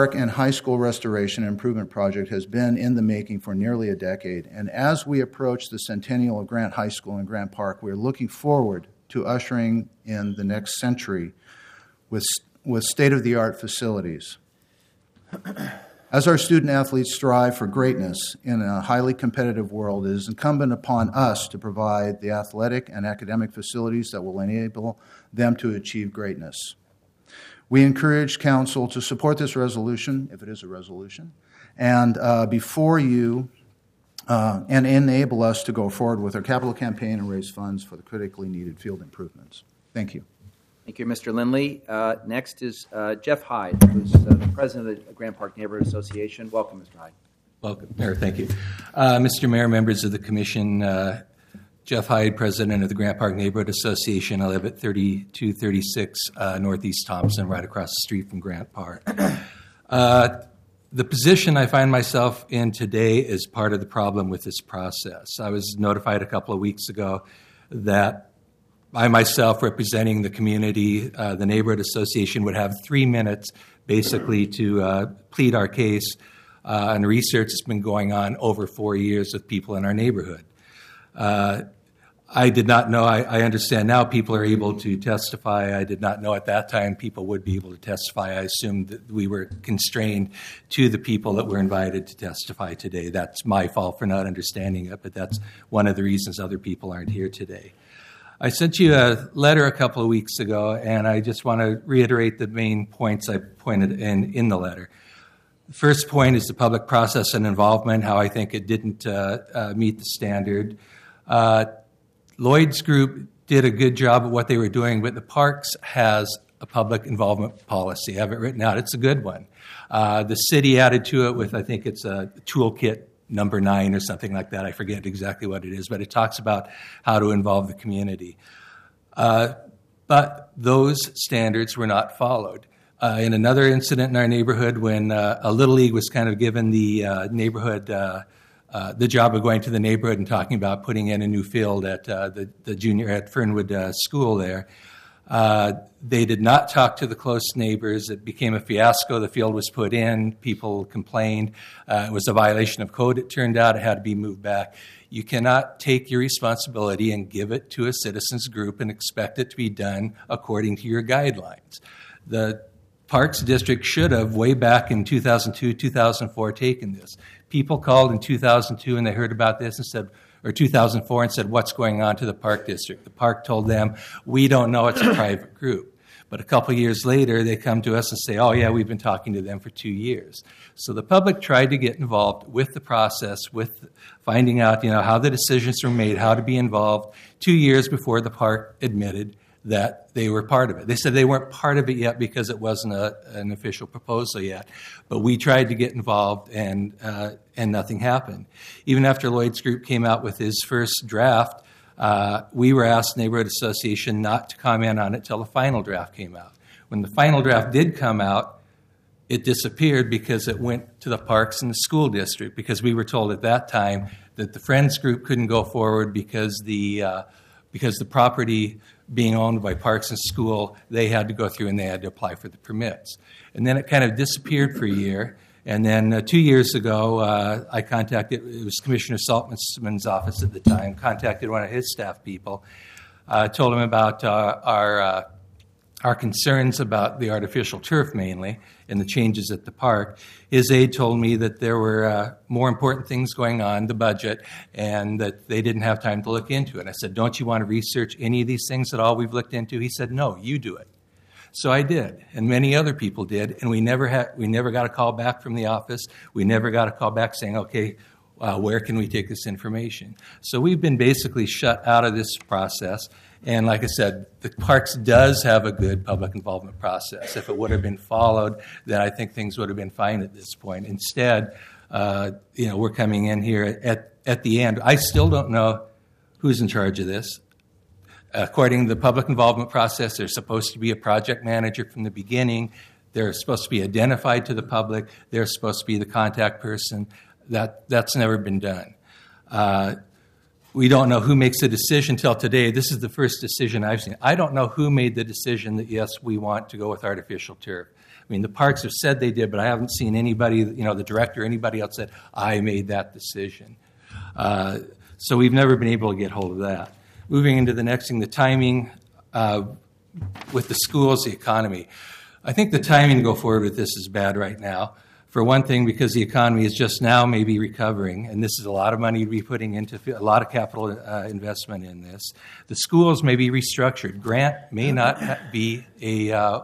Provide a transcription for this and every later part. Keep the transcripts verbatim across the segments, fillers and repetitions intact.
Park and high school restoration and improvement project has been in the making for nearly a decade, and as we approach the centennial of Grant High School and Grant Park, we are looking forward to ushering in the next century with, with state-of-the-art facilities. As our student-athletes strive for greatness in a highly competitive world, it is incumbent upon us to provide the athletic and academic facilities that will enable them to achieve greatness. We encourage council to support this resolution, if it is a resolution, and uh, before you, uh, and enable us to go forward with our capital campaign and raise funds for the critically needed field improvements. Thank you. Thank you, Mister Lindley. Uh, next is uh, Jeff Hyde, who's uh, the president of the Grant Park Neighborhood Association. Welcome, Mister Hyde. Welcome, Mayor. Thank you. Uh, Mister Mayor, members of the commission, uh, Jeff Hyde, president of the Grant Park Neighborhood Association. I live at thirty-two thirty-six uh, Northeast Thompson, right across the street from Grant Park. Uh, the position I find myself in today is part of the problem with this process. I was notified a couple of weeks ago that I myself, representing the community, uh, the neighborhood association, would have three minutes basically to uh, plead our case uh, on research that's been going on over four years with people in our neighborhood. Uh, I did not know, I, I understand now people are able to testify. I did not know at that time people would be able to testify. I assumed that we were constrained to the people that were invited to testify today. That's my fault for not understanding it, but that's one of the reasons other people aren't here today. I sent you a letter a couple of weeks ago, and I just want to reiterate the main points I pointed in, in the letter. The first point is the public process and involvement, how I think it didn't uh, uh, meet the standard. Uh, Lloyd's group did a good job of what they were doing, but the Parks has a public involvement policy. I have it written out. It's a good one. Uh, the city added to it with, I think it's a toolkit number nine or something like that. I forget exactly what it is, but it talks about how to involve the community. Uh, but those standards were not followed. Uh, in another incident in our neighborhood, when uh, a Little League was kind of given the uh, neighborhood, uh, uh, the job of going to the neighborhood and talking about putting in a new field at uh, the, the junior at Fernwood uh, School there, Uh, they did not talk to the close neighbors. It became a fiasco. The field was put in. People complained. Uh, it was a violation of code, it turned out. It had to be moved back. You cannot take your responsibility and give it to a citizens group and expect it to be done according to your guidelines. The Parks District should have, way back in two thousand two, two thousand four, taken this. People called in two thousand two and they heard about this and said, or two thousand four, and said, what's going on to the Park District? The park told them, we don't know, it's a private group. But a couple years later, they come to us and say, oh, yeah, we've been talking to them for two years. So the public tried to get involved with the process, with finding out, you know, how the decisions were made, how to be involved, two years before the park admitted that they were part of it. They said they weren't part of it yet because it wasn't a, an official proposal yet. But we tried to get involved, and uh, and nothing happened. Even after Lloyd's Group came out with his first draft, uh, we were asked, Neighborhood Association, not to comment on it till the final draft came out. When the final draft did come out, it disappeared because it went to the Parks and the School District, because we were told at that time that the Friends Group couldn't go forward because the uh, because the property being owned by Parks and School, they had to go through and they had to apply for the permits. And then it kind of disappeared for a year. And then uh, two years ago, uh, I contacted, it was Commissioner Saltzman's office at the time, contacted one of his staff people, uh, told him about uh, our uh, our concerns about the artificial turf mainly and the changes at the park. His aide told me that there were uh, more important things going on, the budget, and that they didn't have time to look into it. I said, don't you want to research any of these things at all we've looked into? He said, no, you do it. So I did, and many other people did, and we never had, we never got a call back from the office. We never got a call back saying, okay, uh, where can we take this information? So we've been basically shut out of this process. And like I said, the Parks does have a good public involvement process. If it would have been followed, then I think things would have been fine at this point. Instead, uh, you know, we're coming in here at, at the end. I still don't know who's in charge of this. According to the public involvement process, there's supposed to be a project manager from the beginning. They're supposed to be identified to the public. They're supposed to be the contact person. That, that's never been done. Uh, We don't know who makes the decision till today. This is the first decision I've seen. I don't know who made the decision that, yes, we want to go with artificial turf. mean, the parks have said they did, but I haven't seen anybody, you know, the director or anybody else said, I made that decision. Uh, so we've never been able to get hold of that. Moving into the next thing, the timing uh, with the schools, the economy. I think the timing to go forward with this is bad right now. For one thing, because the economy is just now maybe recovering, and this is a lot of money to be putting into a lot of capital uh, investment in this. The schools may be restructured. Grant may not ha- be a, uh,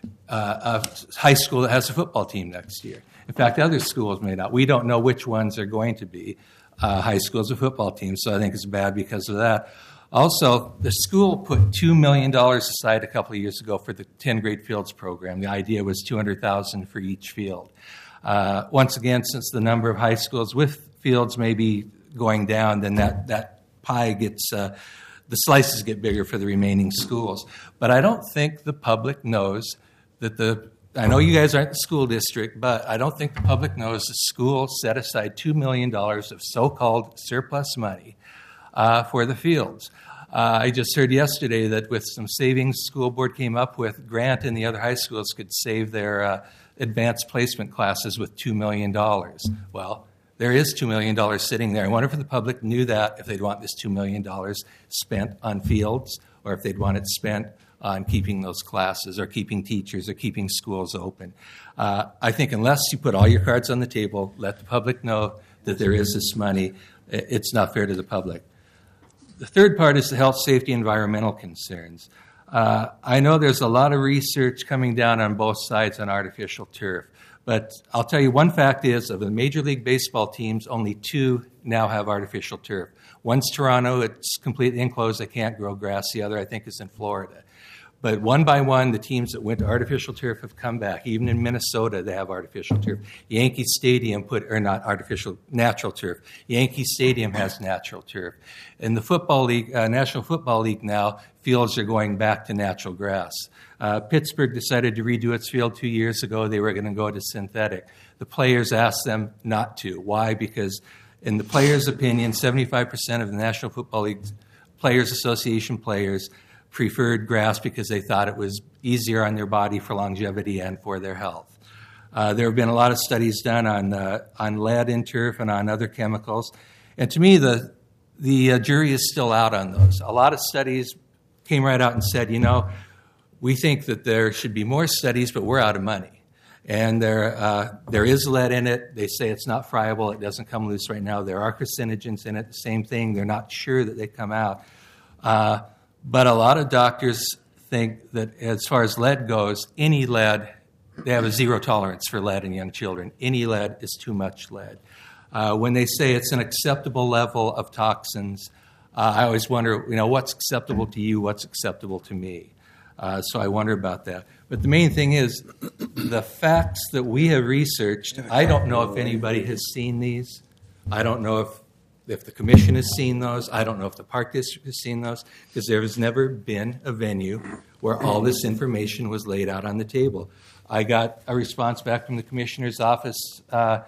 uh, a high school that has a football team next year. In fact, other schools may not. We don't know which ones are going to be uh, high schools with football teams, so I think it's bad because of that. Also, the school put two million dollars aside a couple of years ago for the ten-grade fields program. The idea was two hundred thousand dollars for each field. Uh, once again, since the number of high schools with fields may be going down, then that, that pie gets, uh, the slices get bigger for the remaining schools. But I don't think the public knows that the, I know you guys aren't the school district, but I don't think the public knows the school set aside two million dollars of so-called surplus money uh, for the fields. Uh, I just heard yesterday that with some savings school board came up with, Grant and the other high schools could save their uh, advanced placement classes with two million dollars. Well, there is two million dollars sitting there. I wonder if the public knew that, if they'd want this two million dollars spent on fields, or if they'd want it spent on keeping those classes or keeping teachers or keeping schools open. Uh, I think unless you put all your cards on the table, let the public know that there is this money, it's not fair to the public. The third part is the health, safety, environmental concerns. Uh, I know there's a lot of research coming down on both sides on artificial turf, but I'll tell you one fact is of the Major League Baseball teams, only two now have artificial turf. One's Toronto, it's completely enclosed, they can't grow grass. The other, I think, is in Florida. But one by one, the teams that went to artificial turf have come back. Even in Minnesota, they have artificial turf. Yankee Stadium put, or not artificial, natural turf. Yankee Stadium has natural turf. In the Football League, uh, National Football League now, fields are going back to natural grass. Uh, Pittsburgh decided to redo its field two years ago. They were going to go to synthetic. The players asked them not to. Why? Because in the players' opinion, seventy-five percent of the National Football League Players Association players preferred grass because they thought it was easier on their body for longevity and for their health. Uh, there have been a lot of studies done on uh, on lead in turf and on other chemicals, and to me, the the uh, jury is still out on those. A lot of studies came right out and said, you know, we think that there should be more studies, but we're out of money. And there uh, there is lead in it. They say it's not friable. It doesn't come loose right now. There are carcinogens in it. The same thing. They're not sure that they come out. Uh, But a lot of doctors think that as far as lead goes, any lead, they have a zero tolerance for lead in young children. Any lead is too much lead. Uh, when they say it's an acceptable level of toxins, uh, I always wonder, you know, what's acceptable to you, what's acceptable to me? Uh, so I wonder about that. But the main thing is, the facts that we have researched, I don't know if anybody has seen these. I don't know if If the commission has seen those. I don't know if the park district has seen those, because there has never been a venue where all this information was laid out on the table. I got a response back from the commissioner's office uh,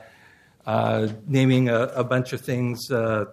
uh, naming a, a bunch of things, uh,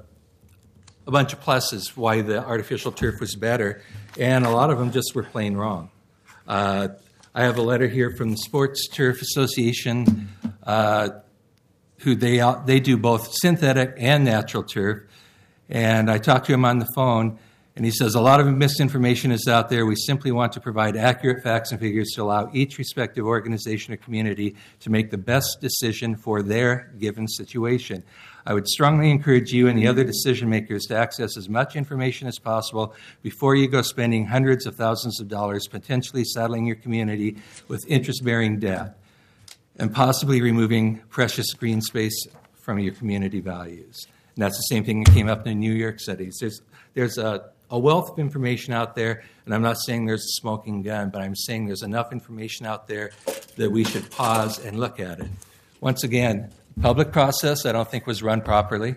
a bunch of pluses why the artificial turf was better, and a lot of them just were plain wrong. Uh, I have a letter here from the Sports Turf Association, uh, who they they do both synthetic and natural turf. And I talked to him on the phone, and he says, a lot of misinformation is out there. We simply want to provide accurate facts and figures to allow each respective organization or community to make the best decision for their given situation. I would strongly encourage you and the other decision makers to access as much information as possible before you go spending hundreds of thousands of dollars potentially saddling your community with interest-bearing debt and possibly removing precious green space from your community values. And that's the same thing that came up in New York City. There's, there's a, a wealth of information out there, and I'm not saying there's a smoking gun, but I'm saying there's enough information out there that we should pause and look at it. Once again, public process I don't think was run properly.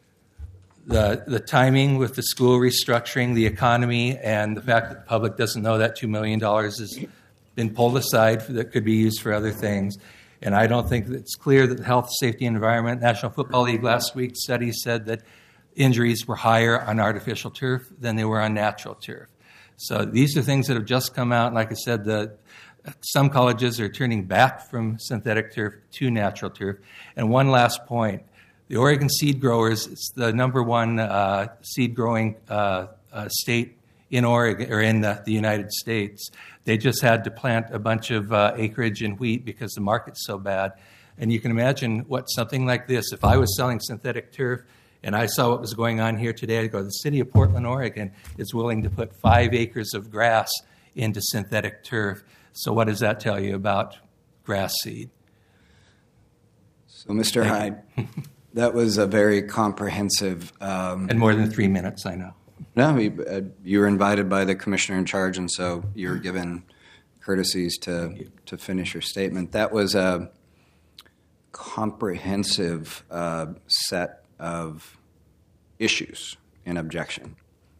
The, the timing with the school restructuring, the economy, and the fact that the public doesn't know that two million dollars has been pulled aside that could be used for other things. And I don't think it's clear that the health, safety, and environment, National Football League last week's study said that injuries were higher on artificial turf than they were on natural turf. So these are things that have just come out. Like I said, the some colleges are turning back from synthetic turf to natural turf. And one last point, the Oregon seed growers, it's the number one uh, seed growing uh, uh, state in Oregon or in the, the United States. They just had to plant a bunch of uh, acreage in wheat because the market's so bad. And you can imagine what something like this, if I was selling synthetic turf and I saw what was going on here today, I'd go, the city of Portland, Oregon is willing to put five acres of grass into synthetic turf. So what does that tell you about grass seed? So, Mister Hyde, that was a very comprehensive... Um, and more than three minutes, I know. No, you, uh, you were invited by the commissioner in charge, and so you're given courtesies to, to finish your statement. That was a comprehensive uh, set of issues in objection.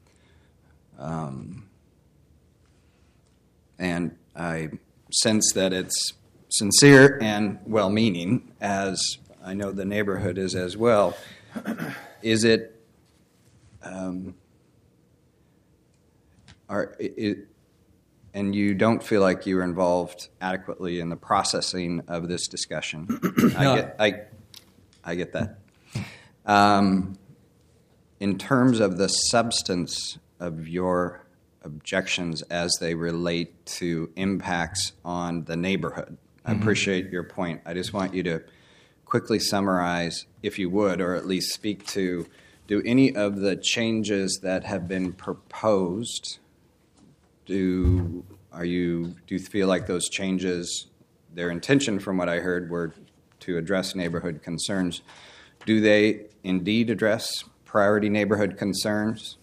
Um, and I sense that it's sincere and well-meaning, as I know the neighborhood is as well. Is it... Um, Are, it, and you don't feel like you were involved adequately in the processing of this discussion. I, No. get, I, I get that. Um, in terms of the substance of your objections as they relate to impacts on the neighborhood, I Mm-hmm. appreciate your point. I just want you to quickly summarize, if you would, or at least speak to, do any of the changes that have been proposed, do are you do you feel like those changes, their intention from what I heard were to address neighborhood concerns? Do they indeed address priority neighborhood concerns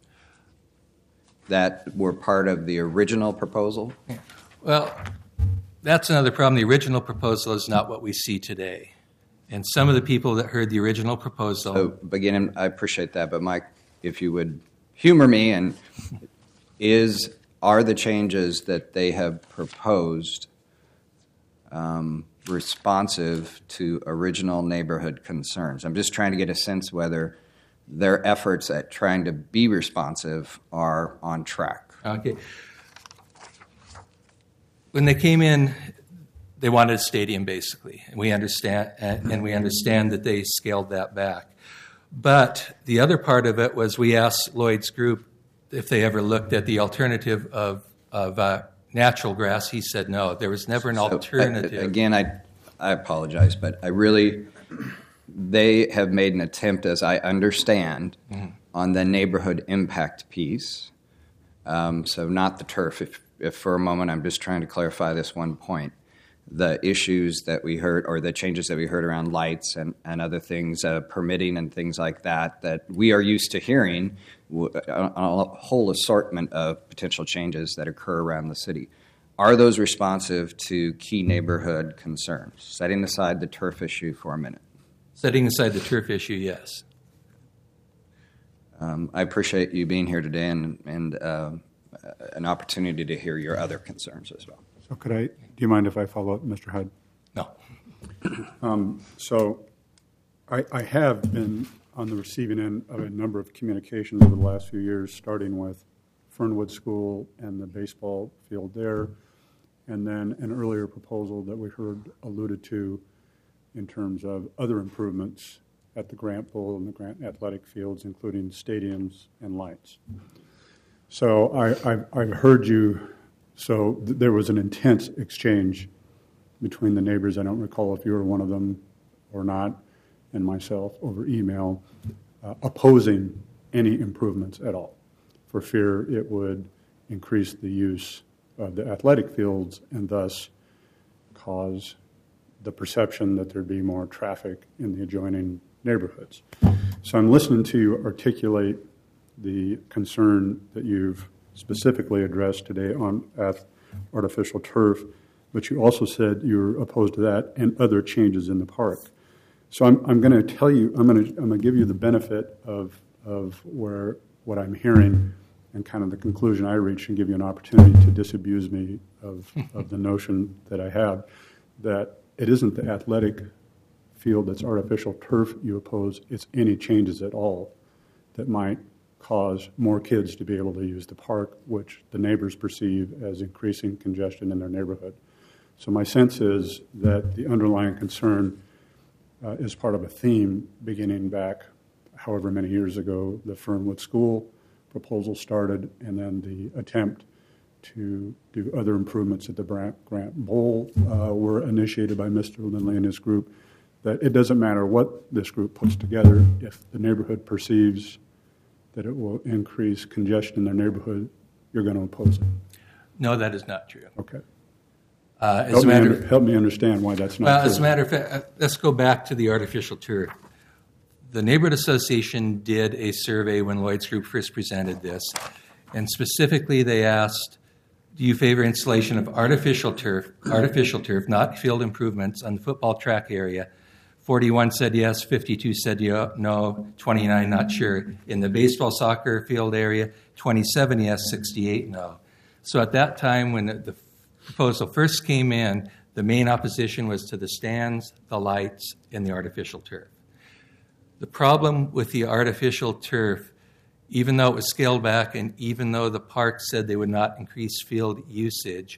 that were part of the original proposal? Well, that's another problem. The original proposal is not what we see today. And some of the people that heard the original proposal... So, beginning, I appreciate that, but Mike, if you would humor me, and is are the changes that they have proposed um, responsive to original neighborhood concerns? I'm just trying to get a sense whether their efforts at trying to be responsive are on track. Okay. When they came in, they wanted a stadium, basically, and we understand, and we understand that they scaled that back. But the other part of it was we asked Lloyd's group if they ever looked at the alternative of of uh, natural grass. He said no. There was never an So, alternative. I, again, I I apologize, but I really they have made an attempt, as I understand, mm-hmm. on the neighborhood impact piece. Um, so not the turf. If if for a moment I'm just trying to clarify this one point. The issues that we heard, or the changes that we heard around lights and, and other things, uh, permitting and things like that, that we are used to hearing w- a, a whole assortment of potential changes that occur around the city. Are those responsive to key neighborhood concerns? Setting aside the turf issue for a minute. Setting aside the turf issue, yes. Um, I appreciate you being here today and, and uh, an opportunity to hear your other concerns as well. So could I, do you mind if I follow up, Mister Hyde? No. Um, so I, I have been on the receiving end of a number of communications over the last few years, starting with Fernwood School and the baseball field there, and then an earlier proposal that we heard alluded to in terms of other improvements at the Grant Bowl and the Grant athletic fields, including stadiums and lights. So I, I've, I've heard you... So th- there was an intense exchange between the neighbors. I don't recall if you were one of them or not, and myself over email, uh, opposing any improvements at all for fear it would increase the use of the athletic fields and thus cause the perception that there'd be more traffic in the adjoining neighborhoods. So I'm listening to you articulate the concern that you've specifically addressed today on artificial turf, but you also said you're opposed to that and other changes in the park. So I'm, I'm going to tell you, I'm going to I'm going to give you the benefit of of where what I'm hearing and kind of the conclusion I reach, and give you an opportunity to disabuse me of of the notion that I have that it isn't the athletic field that's artificial turf you oppose; it's any changes at all that might cause more kids to be able to use the park, which the neighbors perceive as increasing congestion in their neighborhood. So my sense is that the underlying concern uh, is part of a theme beginning back however many years ago the Fernwood School proposal started, and then the attempt to do other improvements at the Grant Bowl uh, were initiated by Mister Lindley and his group, that it doesn't matter what this group puts together, if the neighborhood perceives that it will increase congestion in their neighborhood, you're going to oppose it. No, that is not true. Okay. Uh, as help, a me matter, under, help me understand why that's not well, true. As a matter of fact, uh, let's go back to the artificial turf. The Neighborhood Association did a survey when Lloyd's Group first presented this, and specifically they asked, do you favor installation of artificial turf, artificial turf, not field improvements, on the football track area? forty-one said yes, fifty-two said no, twenty-nine not sure. In the baseball soccer field area, twenty-seven yes, sixty-eight no. So at that time when the proposal first came in, the main opposition was to the stands, the lights, and the artificial turf. The problem with the artificial turf, even though it was scaled back and even though the park said they would not increase field usage,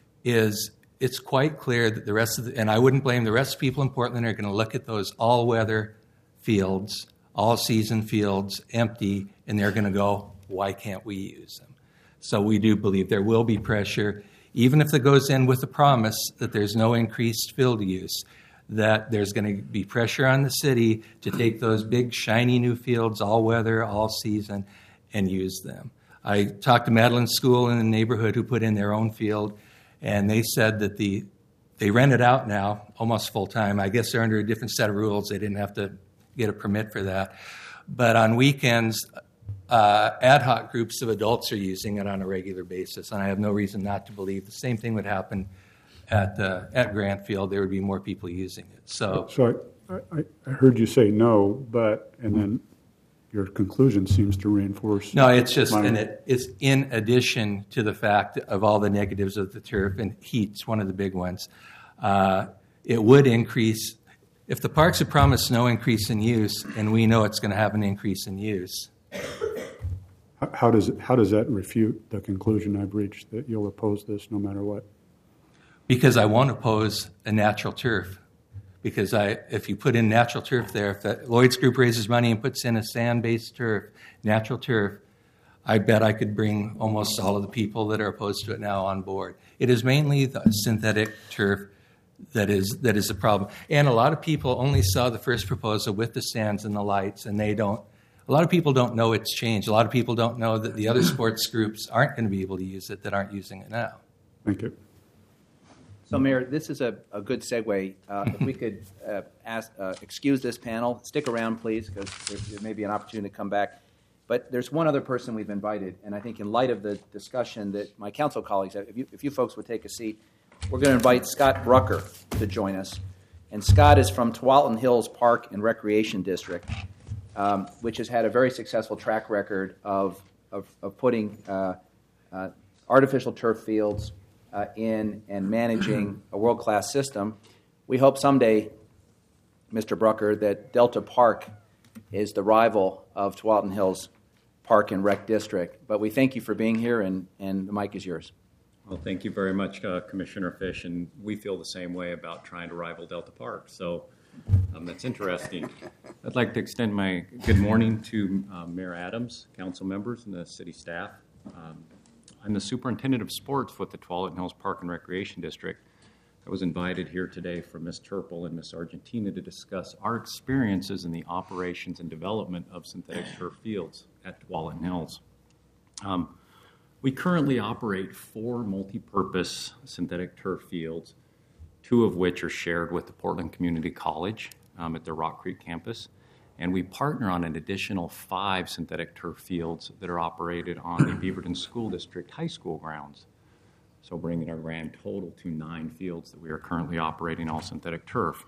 is it's quite clear that the rest of the, and I wouldn't blame the rest of the people in Portland, are going to look at those all-weather fields, all-season fields, empty, and they're going to go, why can't we use them? So we do believe there will be pressure, even if it goes in with the promise that there's no increased field use, that there's going to be pressure on the city to take those big, shiny new fields, all-weather, all-season, and use them. I talked to Madeline School in the neighborhood who put in their own field, and they said that the they rent it out now almost full-time. I guess they're under a different set of rules. They didn't have to get a permit for that. But on weekends, uh, ad hoc groups of adults are using it on a regular basis, and I have no reason not to believe the same thing would happen at uh, at Grant Field. There would be more people using it. So, so I, I, I heard you say no, but and then your conclusion seems to reinforce. No, it's just, my, and it, it's in addition to the fact of all the negatives of the turf, and heat's one of the big ones. Uh, it would increase, if the parks have promised no increase in use, and we know it's going to have an increase in use. How, how does it, how does that refute the conclusion I've reached that you'll oppose this no matter what? Because I won't oppose a natural turf. Because I, if you put in natural turf there, if the Lloyd's Group raises money and puts in a sand-based turf, natural turf, I bet I could bring almost all of the people that are opposed to it now on board. It is mainly the synthetic turf that is that is the problem. And a lot of people only saw the first proposal with the stands and the lights, and they don't. A lot of people don't know it's changed. A lot of people don't know that the other sports groups aren't going to be able to use it that aren't using it now. Thank you. So, Mayor, this is a, a good segue. Uh, if we could uh, ask, uh, excuse this panel, stick around, please, because there, there may be an opportunity to come back. But there's one other person we've invited, and I think in light of the discussion that my council colleagues have, if you, if you folks would take a seat, we're going to invite Scott Brucker to join us. And Scott is from Tualatin Hills Park and Recreation District, um, which has had a very successful track record of, of, of putting uh, uh, artificial turf fields Uh, in and managing a world-class system. We hope someday, Mister Brucker, that Delta Park is the rival of Tualatin Hills Park and Rec District. But we thank you for being here, and, and the mic is yours. Well, thank you very much, uh, Commissioner Fish, and we feel the same way about trying to rival Delta Park. So um, that's interesting. I'd like to extend my good morning to uh, Mayor Adams, council members, and the city staff. Um, I'm the superintendent of sports with the Tualatin Hills Park and Recreation District. I was invited here today from Miz Turple and Miz Argentina to discuss our experiences in the operations and development of synthetic turf fields at Tualatin Hills. Um, we currently operate four multi-purpose synthetic turf fields, two of which are shared with the Portland Community College um, at their Rock Creek campus. And we partner on an additional five synthetic turf fields that are operated on the Beaverton School District high school grounds. So bringing our grand total to nine fields that we are currently operating all synthetic turf.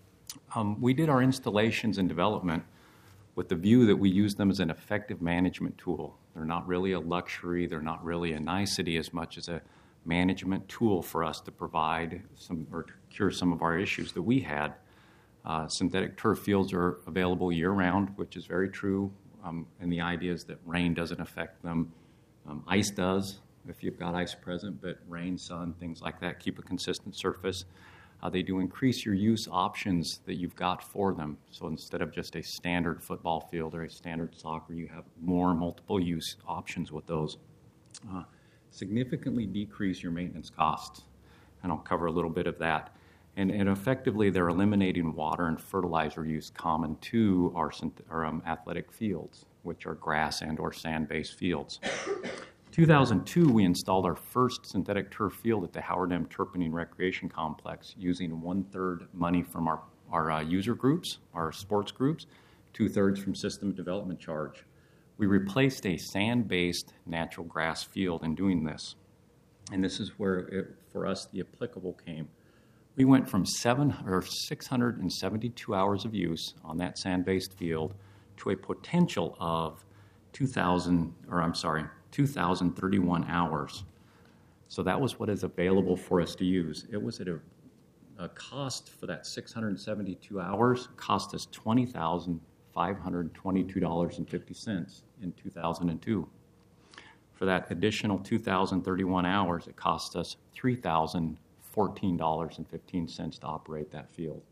Um, we did our installations and development with the view that we use them as an effective management tool. They're not really a luxury, they're not really a nicety as much as a management tool for us to provide some or to cure some of our issues that we had. Uh, synthetic turf fields are available year-round, which is very true um, and the idea is that rain doesn't affect them. Um, ice does, if you've got ice present, but rain, sun, things like that keep a consistent surface. Uh, they do increase your use options that you've got for them. So instead of just a standard football field or a standard soccer, you have more multiple use options with those. Uh, significantly decrease your maintenance costs, and I'll cover a little bit of that. And, and effectively, they're eliminating water and fertilizer use common to our, our um, athletic fields, which are grass and or sand-based fields. two thousand two, we installed our first synthetic turf field at the Howard M. Turpinning Recreation Complex using one-third money from our, our uh, user groups, our sports groups, two-thirds from system development charge. We replaced a sand-based natural grass field in doing this. And this is where, it, for us, the applicable came. We went from seven or six hundred seventy-two hours of use on that sand-based field to a potential of two thousand, or I'm sorry, two thousand thirty-one hours. So that was what is available for us to use. It was at a, a cost for that six hundred seventy-two hours, cost us twenty thousand five hundred twenty-two dollars and fifty cents in two thousand two. For that additional two thousand thirty-one hours, it cost us three thousand fourteen dollars and fifteen cents to operate that field.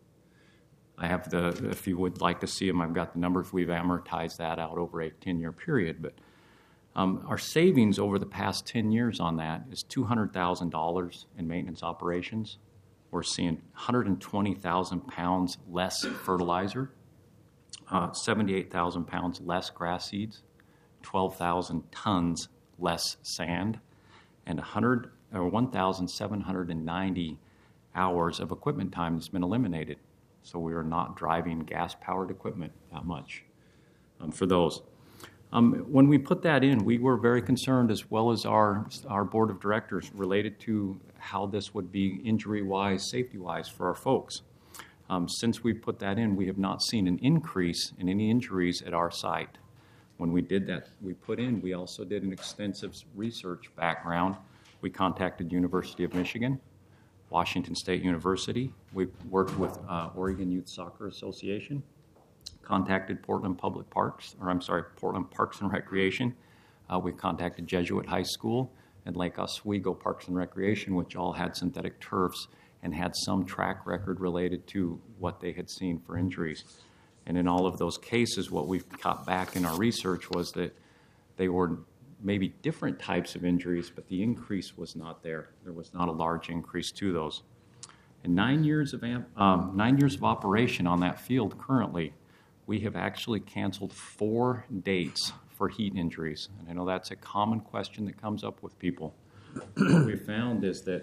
I have the, if you would like to see them, I've got the numbers. We've amortized that out over a ten-year period. But um, our savings over the past ten years on that is two hundred thousand dollars in maintenance operations. We're seeing one hundred twenty thousand pounds less fertilizer, uh, seventy-eight thousand pounds less grass seeds, twelve thousand tons less sand, and one hundred or one thousand seven hundred ninety hours of equipment time that's been eliminated. So we are not driving gas-powered equipment that much um, for those. Um, when we put that in, we were very concerned, as well as our, our board of directors, related to how this would be injury-wise, safety-wise for our folks. Um, since we put that in, we have not seen an increase in any injuries at our site. When we did that, we put in, we also did an extensive research background. We contacted University of Michigan, Washington State University. We worked with uh, Oregon Youth Soccer Association, contacted Portland Public Parks, or I'm sorry, Portland Parks and Recreation. Uh, we contacted Jesuit High School and Lake Oswego Parks and Recreation, which all had synthetic turfs and had some track record related to what they had seen for injuries. And in all of those cases, what we've got back in our research was that they were maybe different types of injuries, but the increase was not there. There was not a large increase to those. In nine years of um, nine years of operation on that field currently, we have actually canceled four dates for heat injuries. And I know that's a common question that comes up with people. What we found is that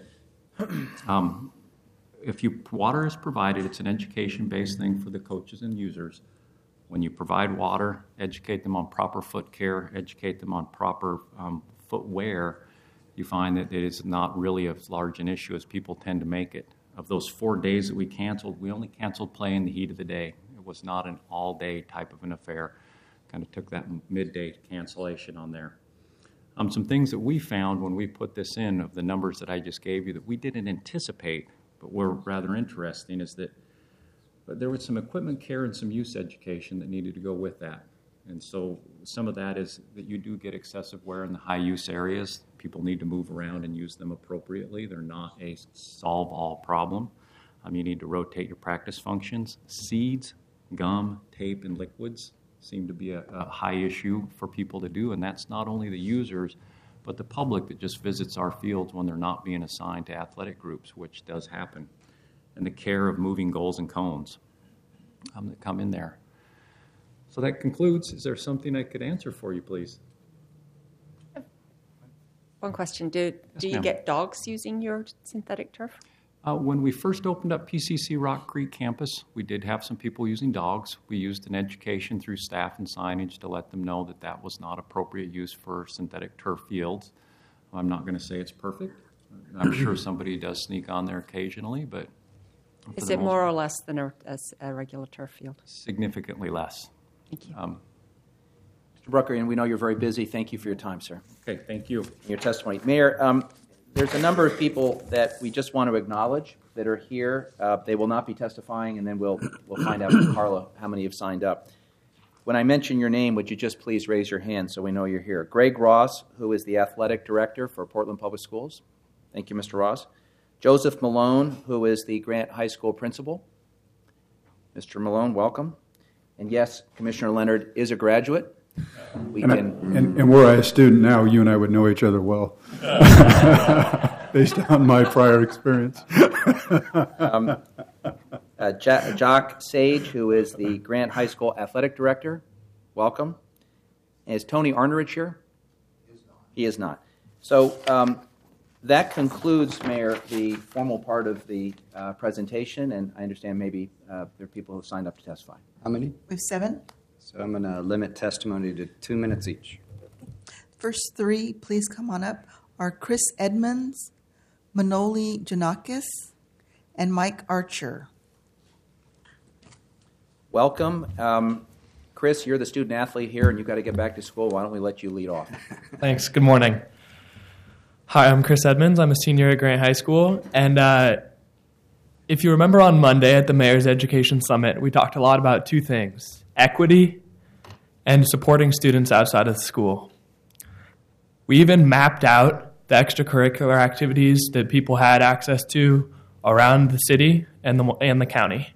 um, if you water is provided, it's an education-based thing for the coaches and users. When you provide water, educate them on proper foot care, educate them on proper um, footwear, you find that it is not really as large an issue as people tend to make it. Of those four days that we canceled, we only canceled play in the heat of the day. It was not an all-day type of an affair. Kind of took that midday cancellation on there. Um, some things that we found when we put this in, of the numbers that I just gave you, that we didn't anticipate, but were rather interesting, is that but there was some equipment care and some use education that needed to go with that. And so some of that is that you do get excessive wear in the high-use areas. People need to move around and use them appropriately. They're not a solve-all problem. Um, you need to rotate your practice functions. Seeds, gum, tape, and liquids seem to be a, a high issue for people to do, and that's not only the users, but the public that just visits our fields when they're not being assigned to athletic groups, which does happen. And the care of moving goals and cones um, that come in there. So that concludes. Is there something I could answer for you, please? One question. Do, do you ma'am. get dogs using your synthetic turf? Uh, when we first opened up P C C Rock Creek campus, we did have some people using dogs. We used an education through staff and signage to let them know that that was not appropriate use for synthetic turf fields. I'm not going to say it's perfect. I'm sure somebody does sneak on there occasionally, but Is it more or less than a, as a regular turf field? Significantly less. Thank you. Um, Mister Brucker, and we know you're very busy. Thank you for your time, sir. okay, thank you. And your testimony. Mayor, um, there's a number of people that we just want to acknowledge that are here. Uh, they will not be testifying, and then we'll we'll find out from Carla how many have signed up. when I mention your name, would you just please raise your hand so we know you're here? Greg Ross, who is the athletic director for Portland Public Schools. Thank you, Mister Ross. Joseph Malone, who is the Grant High School principal. Mister Malone, welcome. And yes, Commissioner Leonard is a graduate. We and, can. I, and, and were I a student now, you and I would know each other well, based on my prior experience. um, uh, ja- Jock Sage, who is the Grant High School athletic director, welcome. And is Tony Arnerich here? He is not. He is not. So um, that concludes, Mayor, the formal part of the uh, presentation, and I understand maybe uh, there are people who have signed up to testify. How many? We have seven. So I'm going to limit testimony to two minutes each. First three, please come on up, are Chris Edmonds, Manoli Janakis, and Mike Archer. Welcome. Um, Chris, you're the student athlete here, and you've got to get back to school. Why don't we let you lead off? Thanks. Good morning. Hi, I'm Chris Edmonds. I'm a senior at Grant High School. And uh, if you remember on Monday at the Mayor's Education Summit, we talked a lot about two things: equity and supporting students outside of the school. We even mapped out the extracurricular activities that people had access to around the city and the, and the county.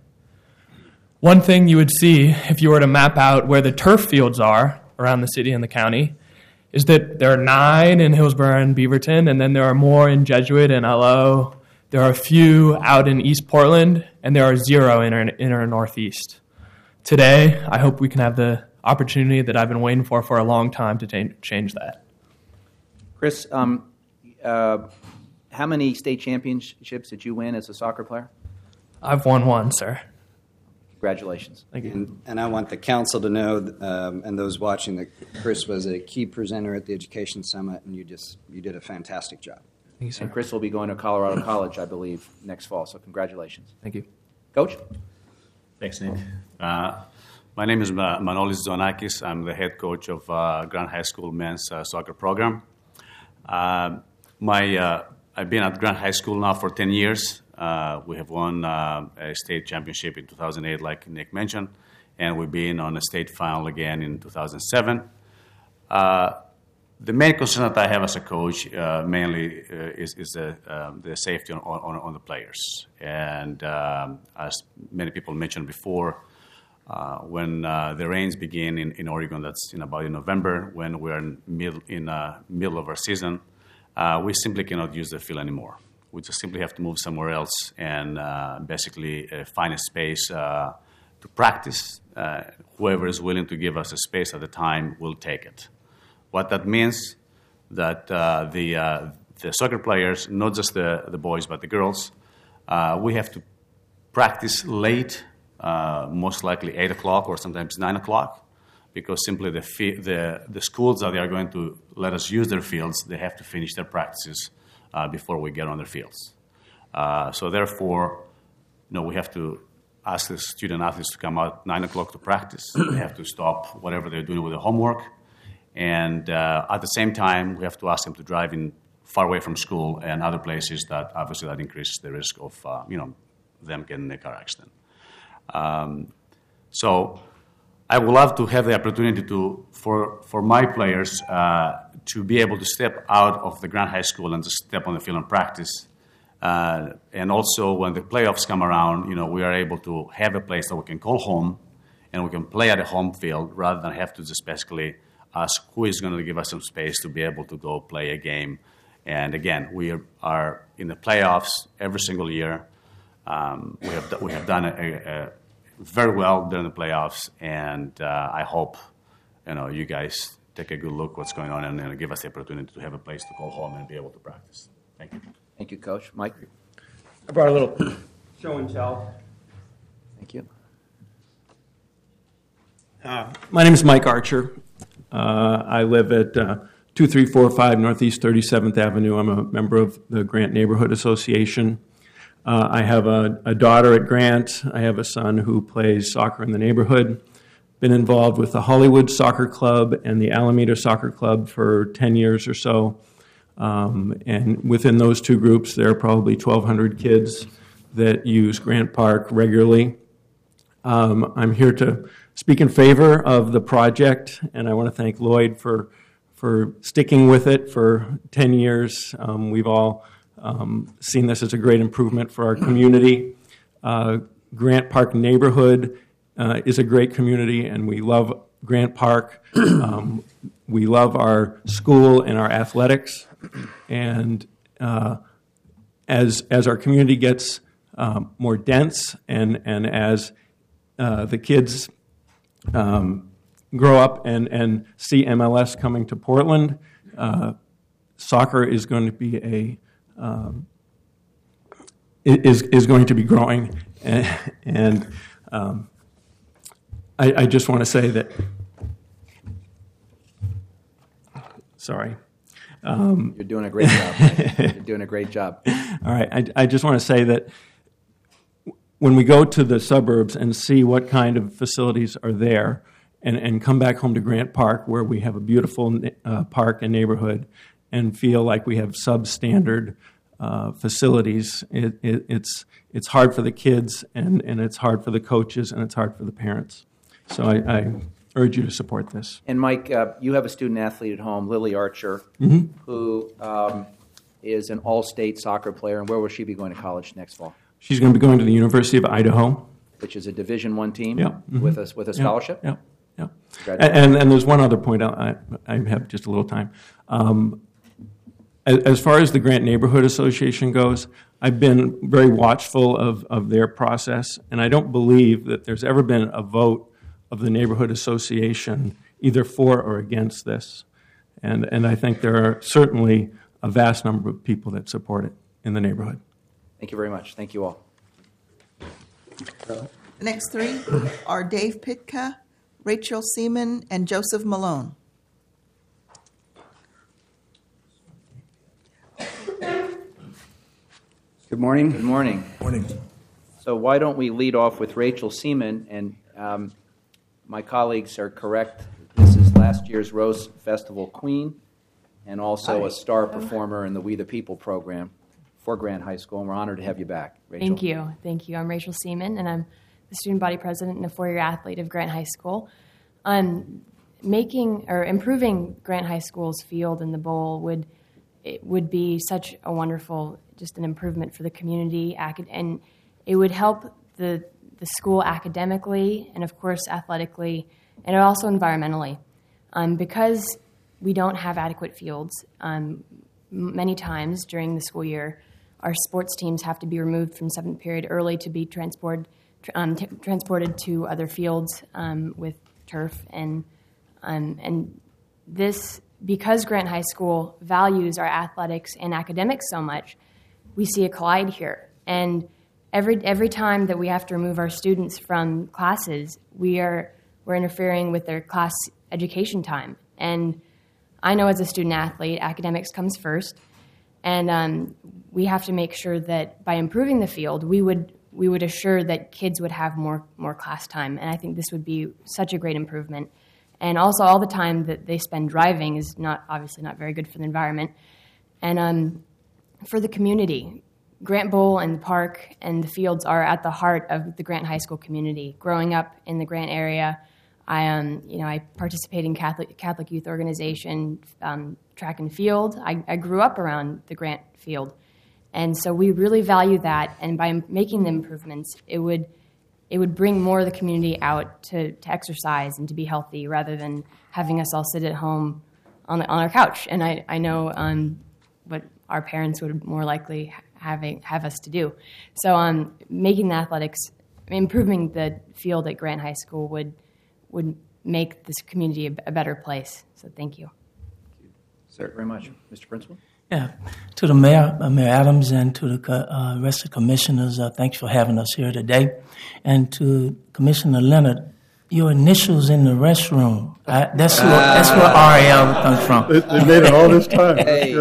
One thing you would see if you were to map out where the turf fields are around the city and the county is that there are nine in Hillsborough and Beaverton, and then there are more in Jesuit and L O. There are a few out in East Portland, and there are zero in our, in our Northeast. Today, I hope we can have the opportunity that I've been waiting for for a long time to t- change that. Chris, um, uh, how many state championships did you win as a soccer player? I've won one, sir. Congratulations. Thank you. And, and I want the council to know, um, and those watching, that Chris was a key presenter at the Education Summit, and you just you did a fantastic job. Thank you, sir. And Chris will be going to Colorado College, I believe, next fall, so congratulations. Thank you. Coach? Thanks, Nick. Uh, my name is Manolis Zonakis. I'm the head coach of uh, Grant High School men's uh, soccer program. Uh, my, uh, I've been at Grant High School now for ten years. Uh, we have won uh, a state championship in two thousand eight, like Nick mentioned, and we've been on a state final again in two thousand seven. Uh, the main concern that I have as a coach uh, mainly uh, is, is the, um, the safety on, on, on the players. And um, as many people mentioned before, uh, when uh, the rains begin in, in Oregon, that's in about in November, when we're in middle in uh, middle of our season, uh, we simply cannot use the field anymore. We just simply have to move somewhere else and uh, basically uh, find a space uh, to practice. Uh, whoever is willing to give us a space at the time will take it. What that means that uh, the uh, the soccer players, not just the, the boys but the girls, uh, we have to practice late, uh, most likely eight o'clock or sometimes nine o'clock, because simply the, fi- the the schools that they are going to let us use their fields, they have to finish their practices Uh, before we get on their fields. Uh, so therefore, you know, we have to ask the student athletes to come out nine o'clock to practice. They have to stop whatever they're doing with their homework. And uh, at the same time, we have to ask them to drive in far away from school and other places that obviously that increases the risk of, uh, you know, them getting in a car accident. Um, so I would love to have the opportunity to, for, for my players, uh, to be able to step out of the Grant High School and just step on the field and practice. Uh, and also when the playoffs come around, you know, we are able to have a place that we can call home and we can play at a home field rather than have to just basically ask who is going to give us some space to be able to go play a game. And again, we are, are in the playoffs every single year. Um, we have we have done a, a, very well during the playoffs, and uh, I hope you know you guys take a good look what's going on and, and give us the opportunity to have a place to call home and be able to practice. Thank you. Thank you, Coach. Mike? I brought a little show and tell. Thank you. Uh, my name is Mike Archer. Uh, I live at uh, two three four five Northeast thirty-seventh Avenue. I'm a member of the Grant Neighborhood Association. Uh, I have a, a daughter at Grant. I have a son who plays soccer in the neighborhood. Been involved with the Hollywood Soccer Club and the Alameda Soccer Club for ten years or so. Um, and within those two groups, there are probably twelve hundred kids that use Grant Park regularly. Um, I'm here to speak in favor of the project, and I want to thank Lloyd for for sticking with it for ten years. Um, we've all um, seen this as a great improvement for our community. Uh, Grant Park neighborhood uh, is a great community, and we love Grant Park. Um, we love our school and our athletics, and uh, as as our community gets um, more dense, and and as uh, the kids um, grow up and, and see M L S coming to Portland, uh, soccer is going to be a um, is is going to be growing, and, and um, I, I just want to say that. Sorry. Um, You're doing a great job. Mike. You're doing a great job. All right. I, I just want to say that when we go to the suburbs and see what kind of facilities are there, and, and come back home to Grant Park, where we have a beautiful uh, park and neighborhood, and feel like we have substandard uh, facilities, it, it, it's it's hard for the kids, and, and it's hard for the coaches, and it's hard for the parents. So I, I urge you to support this. And Mike, uh, you have a student athlete at home, Lily Archer, Mm-hmm. who um, is an all-state soccer player. And where will she be going to college next fall? She's going to be going to the University of Idaho, which is a Division One team yeah. Mm-hmm. with a with a scholarship. Yeah, yeah. yeah. And, and and there's one other point. I I have just a little time. Um, as, as far as the Grant Neighborhood Association goes, I've been very watchful of of their process, and I don't believe that there's ever been a vote of the Neighborhood Association either for or against this. And and I think there are certainly a vast number of people that support it in the neighborhood. Thank you very much. Thank you all. The next three are Dave Pitka, Rachel Seaman, and Joseph Malone. Good morning. Good morning. Morning. So why don't we lead off with Rachel Seaman? And um, my colleagues are correct. This is last year's Rose Festival Queen, and also a star performer in the We the People program for Grant High School, and we're honored to have you back, Rachel. Thank you. Thank you. I'm Rachel Seaman, and I'm the student body president and a four-year athlete of Grant High School. Um, making or improving Grant High School's field in the bowl would it would be such a wonderful, just an improvement for the community, and it would help the the school academically and, of course, athletically, and also environmentally. Um, because we don't have adequate fields, um, many times during the school year, our sports teams have to be removed from seventh period early to be transported um, t- transported to other fields um, with turf, and um, and this because Grant High School values our athletics and academics so much, we see a collide here. And every every time that we have to remove our students from classes, we are we're interfering with their class education time. And I know as a student athlete, academics comes first. And um, we have to make sure that by improving the field, we would we would assure that kids would have more more class time. And I think this would be such a great improvement. And also, all the time that they spend driving is not obviously not very good for the environment. And um, for the community, Grant Bowl and the park and the fields are at the heart of the Grant High School community. Growing up in the Grant area, I um you know I participate in Catholic Catholic Youth Organization, um, track and field. I, I grew up around the Grant field, and so we really value that. And by making the improvements, it would it would bring more of the community out to, to exercise and to be healthy, rather than having us all sit at home on the, on our couch. And I I know um, what our parents would more likely have have us to do. So um, making the athletics, improving the field at Grant High School would. would make this community a, a better place. So thank you. Thank you very much. Mister Principal? Yeah. To the mayor, uh, Mayor Adams, and to the uh, rest of the commissioners, uh, thanks for having us here today. And to Commissioner Leonard, your initials in the restroom, I, that's, uh, where, that's where R A L comes from. They, they made it all this time. Hey,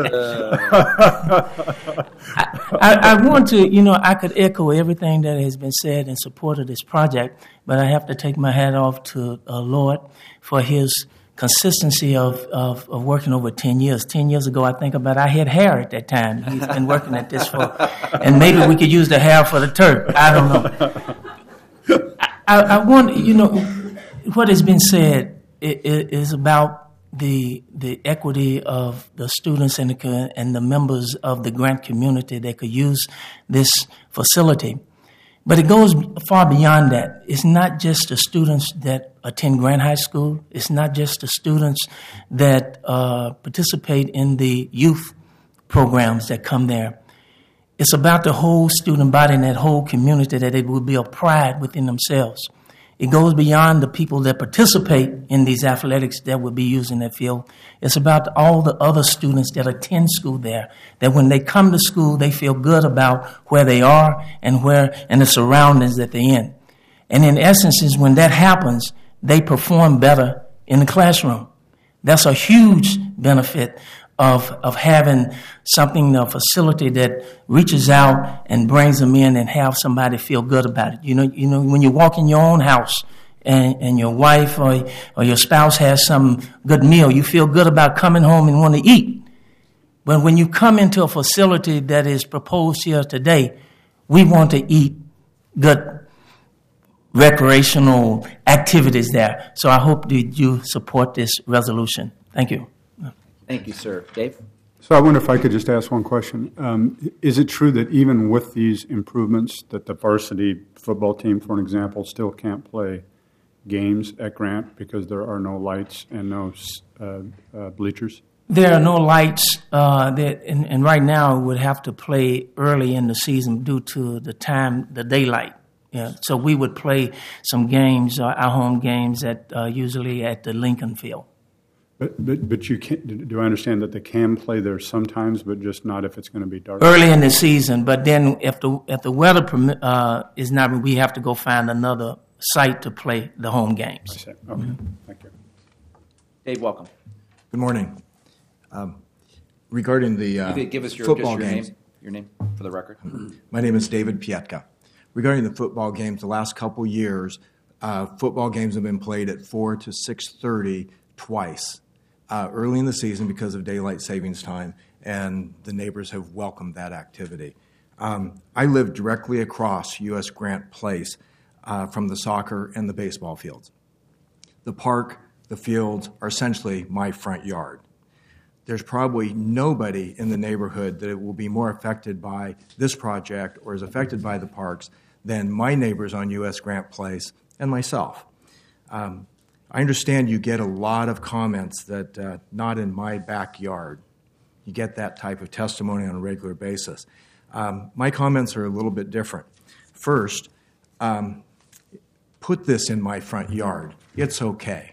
I, I, I want to, you know, I could echo everything that has been said in support of this project, but I have to take my hat off to uh, Lord for his consistency of, of, of working over ten years. Ten years ago, I think about I had hair at that time. He's been working at this for, and maybe we could use the hair for the turf. I don't know. I, I, I want, you know, what has been said is about the the equity of the students and the, and the members of the grant community that could use this facility. But it goes far beyond that. It's not just the students that attend Grant High School. It's not just the students that uh, participate in the youth programs that come there. It's about the whole student body and that whole community, that it will be a pride within themselves. It goes beyond the people that participate in these athletics that will be using that field. It's about all the other students that attend school there, that when they come to school, they feel good about where they are and where and the surroundings that they're in. And in essence, is when that happens, they perform better in the classroom. That's a huge benefit of of having something, a facility that reaches out and brings them in and have somebody feel good about it. You know, you know, when you walk in your own house and, and your wife or or your spouse has some good meal, you feel good about coming home and want to eat. But when you come into a facility that is proposed here today, we want to eat good recreational activities there. So I hope that you support this resolution. Thank you. Thank you, sir. Dave? So I wonder if I could just ask one question. Um, is it true that even with these improvements that the varsity football team, for an example, still can't play games at Grant because there are no lights and no uh, uh, bleachers? There are no lights, uh, that, and, and right now would have to play early in the season due to the time, the daylight. Yeah, so we would play some games, uh, our home games, at uh, usually at the Lincoln Field. But, but but you can't. Do I understand that they can play there sometimes, but just not if it's going to be dark? Early in the season, but then if the if the weather permit, uh, is not, we have to go find another site to play the home games. I see. Okay, mm-hmm. Thank you. Dave, welcome. Good morning. Um, regarding the uh, you could give us your, football just your games, name, your name for the record. My name is David Pietka. Regarding the football games, the last couple years, uh, football games have been played at four to six thirty twice. Uh, early in the season because of daylight savings time, and the neighbors have welcomed that activity. Um, I live directly across U S Grant Place uh, from the soccer and the baseball fields. The park, the fields are essentially my front yard. There's probably nobody in the neighborhood that will be more affected by this project or is affected by the parks than my neighbors on U S Grant Place and myself. Um, I understand you get a lot of comments that uh, not in my backyard. You get that type of testimony on a regular basis. Um, my comments are a little bit different. First, um, put this in my front yard. It's okay.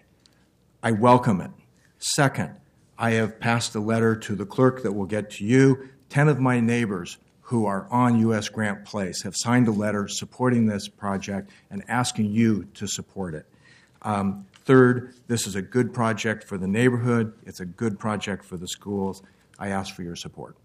I welcome it. Second, I have passed a letter to the clerk that will get to you. Ten of my neighbors who are on U S Grant Place have signed a letter supporting this project and asking you to support it. Um, Third, this is a good project for the neighborhood. It's a good project for the schools. I ask for your support.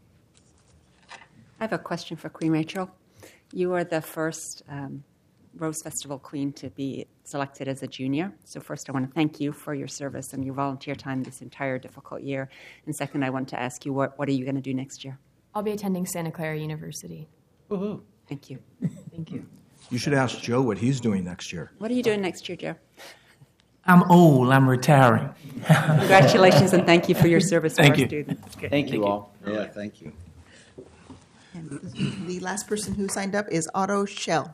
I have a question for Queen Rachel. You are the first um, Rose Festival Queen to be selected as a junior. So first, I want to thank you for your service and your volunteer time this entire difficult year. And second, I want to ask you, what, what are you going to do next year? I'll be attending Santa Clara University. Woohoo. Thank you. Thank you. You should ask Joe what he's doing next year. What are you doing next year, Joe? I'm old. I'm retiring. Congratulations and thank you for your service thank to you. our students. Thank, thank you all. Yeah, thank you. And the last person who signed up is Otto Schell.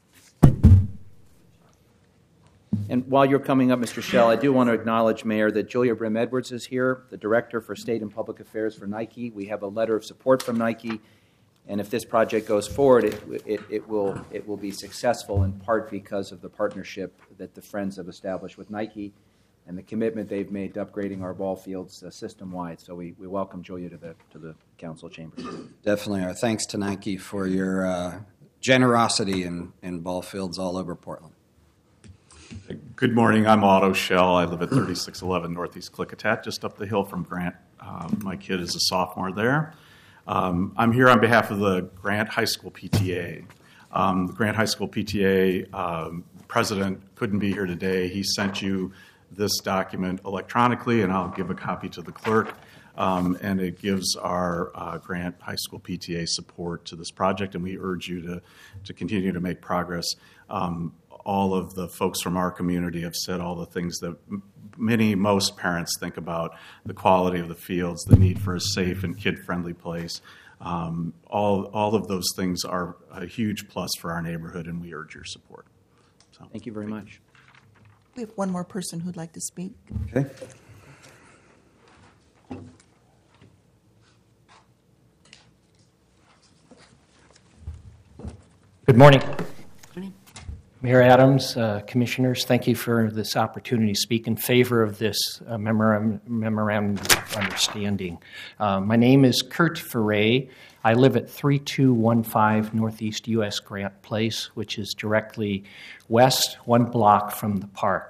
And while you're coming up, Mister Schell, I do want to acknowledge, Mayor, that Julia Brim Edwards is here, the Director for State and Public Affairs for Nike. We have a letter of support from Nike, and if this project goes forward, it, it, it will it will be successful in part because of the partnership that the Friends have established with Nike and the commitment they've made to upgrading our ball fields uh, system-wide. So we, we welcome Julia to the to the council chambers. Definitely. Our thanks to Nike for your uh, generosity in, in ball fields all over Portland. Good morning. I'm Otto Schell. I live at thirty-six eleven Northeast Klickitat, just up the hill from Grant. Um, my kid is a sophomore there. Um, I'm here on behalf of the Grant High School P T A. Um, the Grant High School P T A um, president couldn't be here today. He sent you this document electronically, and I'll give a copy to the clerk. Um, and it gives our uh, Grant High School P T A support to this project, and we urge you to, to continue to make progress. Um, all of the folks from our community have said all the things that m- many, most parents think about: the quality of the fields, the need for a safe and kid-friendly place. Um, all, all of those things are a huge plus for our neighborhood, and we urge your support. So, thank you very thank much. We have one more person who'd like to speak. Okay. Good morning. Mayor Adams, uh, Commissioners, thank you for this opportunity to speak in favor of this uh, memorandum, memorandum of understanding. Uh, my name is Kurt Ferre. I live at three two one five Northeast U S Grant Place, which is directly west, one block from the park.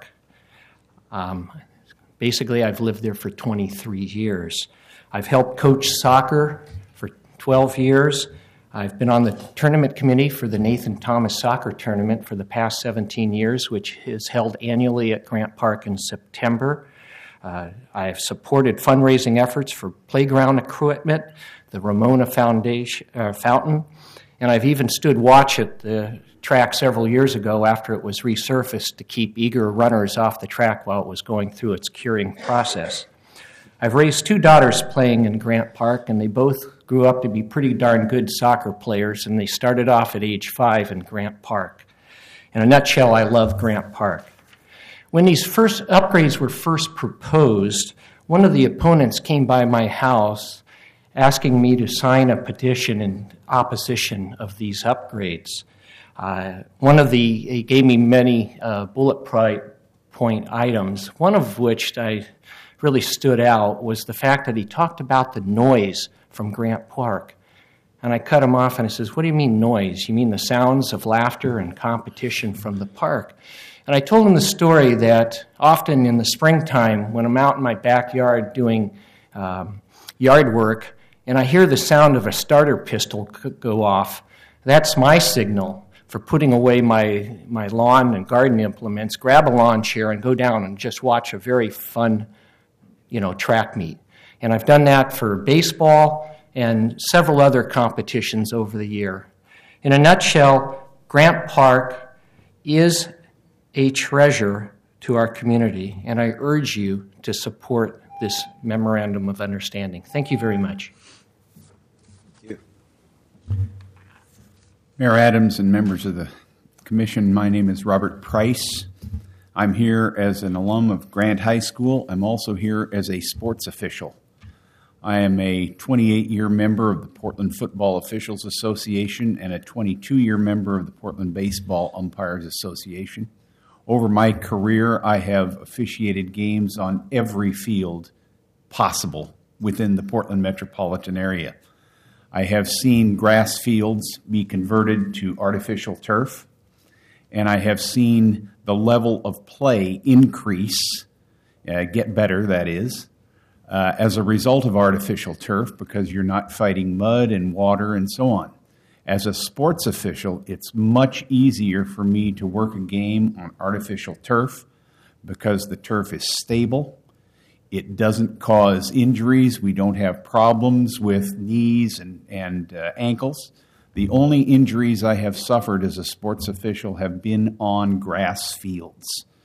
Um, basically, I've lived there for twenty-three years. I've helped coach soccer for twelve years. I've been on the tournament committee for the Nathan Thomas Soccer Tournament for the past seventeen years, which is held annually at Grant Park in September. Uh, I've supported fundraising efforts for playground equipment, the Ramona Foundation uh, Fountain, and I've even stood watch at the track several years ago after it was resurfaced to keep eager runners off the track while it was going through its curing process. I've raised two daughters playing in Grant Park, and they both grew up to be pretty darn good soccer players, and they started off at age five in Grant Park. In a nutshell, I love Grant Park. When these first upgrades were first proposed, one of the opponents came by my house asking me to sign a petition in opposition of these upgrades. Uh, one of the, he gave me many uh, bullet point items, one of which I really stood out was the fact that he talked about the noise from Grant Park. And I cut him off and I says, what do you mean noise? You mean the sounds of laughter and competition from the park? And I told him the story that often in the springtime when I'm out in my backyard doing um, yard work and I hear the sound of a starter pistol go off, that's my signal for putting away my, my lawn and garden implements, grab a lawn chair and go down and just watch a very fun, you know, track meet. And I've done that for baseball and several other competitions over the year. In a nutshell, Grant Park is a treasure to our community, and I urge you to support this memorandum of understanding. Thank you very much. Thank you. Mayor Adams and members of the commission, my name is Robert Price. I'm here as an alum of Grant High School. I'm also here as a sports official. I am a twenty-eight-year member of the Portland Football Officials Association and a twenty-two-year member of the Portland Baseball Umpires Association. Over my career, I have officiated games on every field possible within the Portland metropolitan area. I have seen grass fields be converted to artificial turf, and I have seen the level of play increase, uh, get better, that is, uh, as a result of artificial turf because you're not fighting mud and water and so on. As a sports official, it's much easier for me to work a game on artificial turf because the turf is stable. It doesn't cause injuries. We don't have problems with knees and, and uh, ankles. The only injuries I have suffered as a sports official have been on grass fields.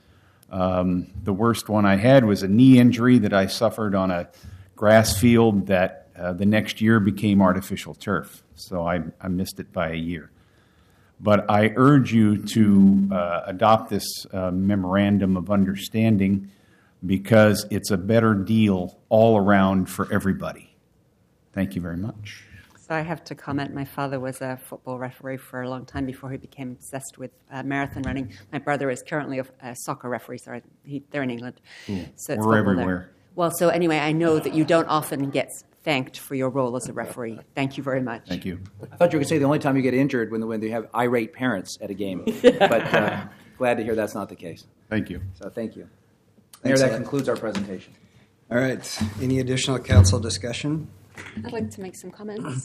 Um, the worst one I had was a knee injury that I suffered on a grass field that uh, the next year became artificial turf. So I, I missed it by a year. But I urge you to uh, adopt this uh, memorandum of understanding because it's a better deal all around for everybody. Thank you very much. So I have to comment, my father was a football referee for a long time before he became obsessed with uh, marathon running. My brother is currently a, a soccer referee, so he, they're in England. Cool. So it's We're football everywhere. there. Well, so anyway, I know that you don't often get thanked for your role as a referee. Thank you very much. Thank you. I thought you were going to say the only time you get injured when when they have irate parents at a game, but uh, glad to hear that's not the case. Thank you. So thank you. Thanks, Mayor, that Ed. concludes our presentation. All right. Any additional council discussion? I'd like to make some comments.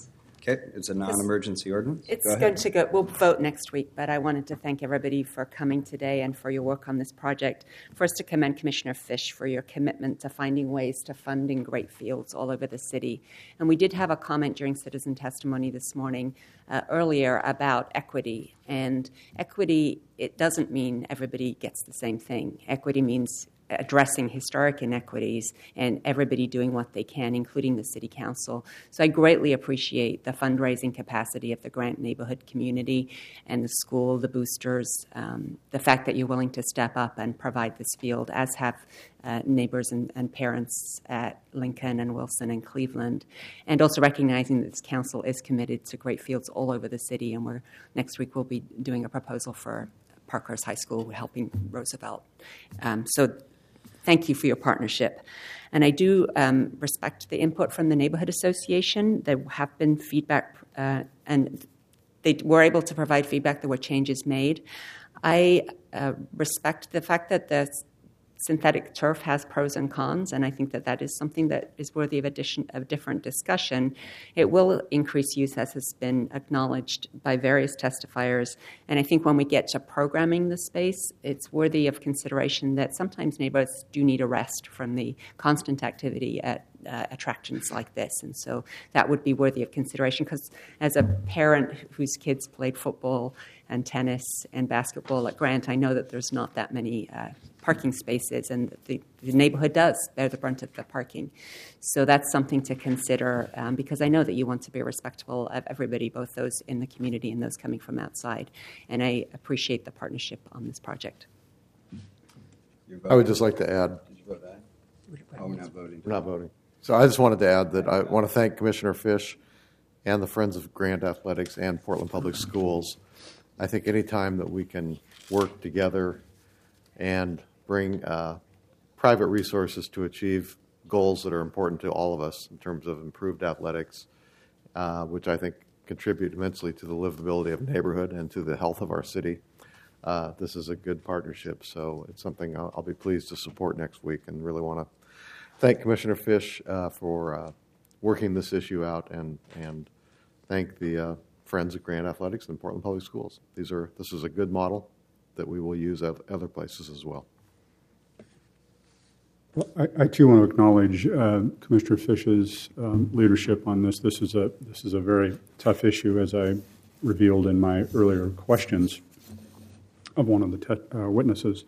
Okay, it's a non-emergency ordinance. It's Go ahead. going to go, we'll vote next week, but I wanted to thank everybody for coming today and for your work on this project. First, to commend Commissioner Fish for your commitment to finding ways to funding great fields all over the city. And we did have a comment during citizen testimony this morning uh, earlier about equity. And equity, it doesn't mean everybody gets the same thing. Equity means addressing historic inequities and everybody doing what they can, including the City Council. So I greatly appreciate the fundraising capacity of the Grant neighborhood community and the school, the boosters, um, the fact that you're willing to step up and provide this field, as have uh, neighbors and, and parents at Lincoln and Wilson and Cleveland, and also recognizing that this council is committed to great fields all over the city, and we're next week we'll be doing a proposal for Parkhurst High School helping Roosevelt. Um, so thank you for your partnership. And I do um, respect the input from the Neighborhood Association. There have been feedback, uh, and they were able to provide feedback. There were changes made. I uh, respect the fact that the synthetic turf has pros and cons, and I think that that is something that is worthy of addition of different discussion. It will increase use, as has been acknowledged by various testifiers, and I think when we get to programming the space, it's worthy of consideration that sometimes neighborhoods do need a rest from the constant activity at uh, attractions like this, and so that would be worthy of consideration, because as a parent whose kids played football and tennis and basketball at Grant, I know that there's not that many uh, parking spaces, and the, the neighborhood does bear the brunt of the parking. So that's something to consider, um, because I know that you want to be respectful of everybody, both those in the community and those coming from outside. And I appreciate the partnership on this project. I would just like to add. Did you vote aye? Oh, we're not voting. We're not voting. So I just wanted to add that I want to thank Commissioner Fish and the Friends of Grant Athletics and Portland Public Schools. I think any time that we can work together and bring uh, private resources to achieve goals that are important to all of us in terms of improved athletics, uh, which I think contribute immensely to the livability of a neighborhood and to the health of our city. Uh, this is a good partnership, so it's something I'll, I'll be pleased to support next week, and really want to thank Commissioner Fish uh, for uh, working this issue out, and and thank the uh, Friends of Grant Athletics and Portland Public Schools. These are this is a good model that we will use at other places as well. Well, I, I too want to acknowledge uh, Commissioner Fish's um, leadership on this. This is a this is a very tough issue, as I revealed in my earlier questions of one of the te- uh, witnesses.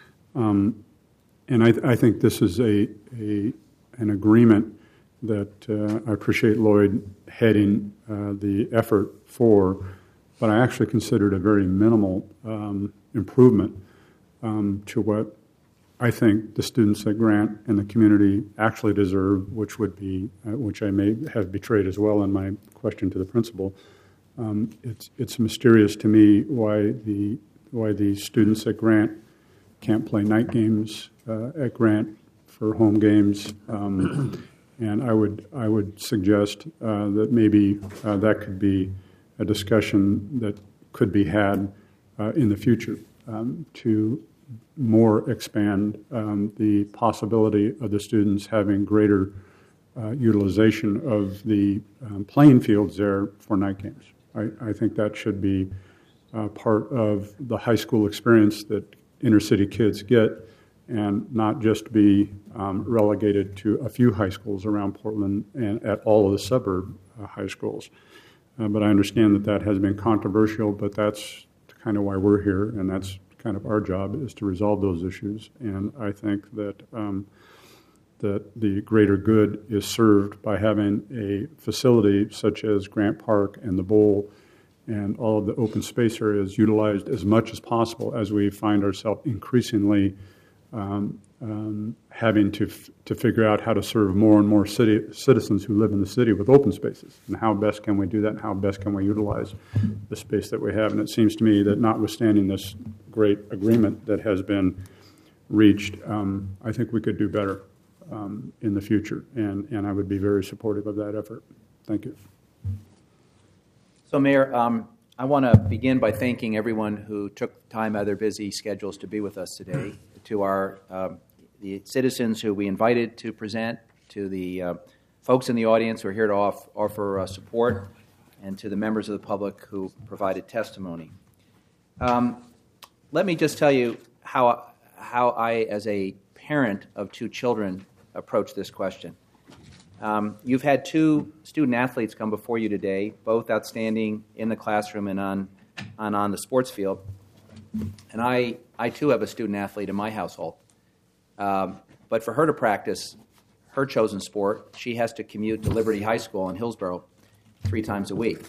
Um, and I, th- I think this is a, a an agreement that uh, I appreciate Lloyd heading uh, the effort for, but I actually consider it a very minimal um, improvement um, to what I think the students at Grant and the community actually deserve, which would be, uh, which I may have betrayed as well in my question to the principal. Um, it's it's mysterious to me why the why the students at Grant can't play night games uh, at Grant for home games, um, and I would I would suggest uh, that maybe uh, that could be a discussion that could be had uh, in the future um, to more expand um, the possibility of the students having greater uh, utilization of the um, playing fields there for night games. I, I think that should be uh, part of the high school experience that inner city kids get, and not just be um, relegated to a few high schools around Portland and at all of the suburb uh, high schools. Uh, but I understand that that has been controversial, but that's kind of why we're here, and that's kind of our job, is to resolve those issues. And I think that um, that the greater good is served by having a facility such as Grant Park and the Bowl and all of the open space areas utilized as much as possible, as we find ourselves increasingly um, um, having to f- to figure out how to serve more and more city citizens who live in the city with open spaces, and how best can we do that, and how best can we utilize the space that we have. And it seems to me that, notwithstanding this great agreement that has been reached, um, I think we could do better um, in the future, and, and I would be very supportive of that effort. Thank you. So, Mayor, um, I want to begin by thanking everyone who took time out of their busy schedules to be with us today, to our um, the citizens who we invited to present, to the uh, folks in the audience who are here to off, offer uh, support, and to the members of the public who provided testimony. Um, let me just tell you how, how I, as a parent of two children, approach this question. Um, you've had two student athletes come before you today, both outstanding in the classroom and on, on, on the sports field. And I, I too have a student athlete in my household. Um, but for her to practice her chosen sport, she has to commute to Liberty High School in Hillsborough three times a week.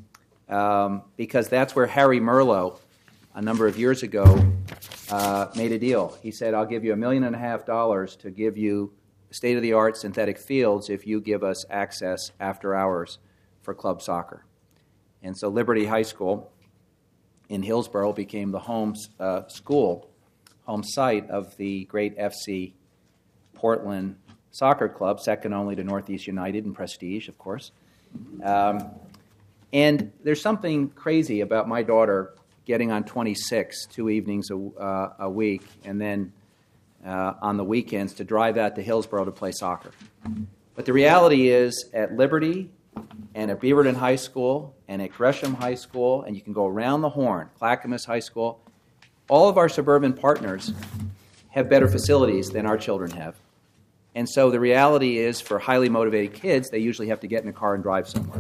Um, because that's where Harry Merlo, a number of years ago, uh, made a deal. He said, I'll give you a million and a half dollars to give you state-of-the-art synthetic fields if you give us access after hours for club soccer. And so Liberty High School in Hillsborough became the home uh, school, home site of the great F C Portland Soccer Club, second only to Northeast United in prestige, of course. Um, and there's something crazy about my daughter getting on twenty-six two evenings a, uh, a week, and then uh, on the weekends to drive out to Hillsborough to play soccer. But the reality is, at Liberty and at Beaverton High School and at Gresham High School, and you can go around the horn, Clackamas High School, all of our suburban partners have better facilities than our children have. And so the reality is, for highly motivated kids, they usually have to get in a car and drive somewhere.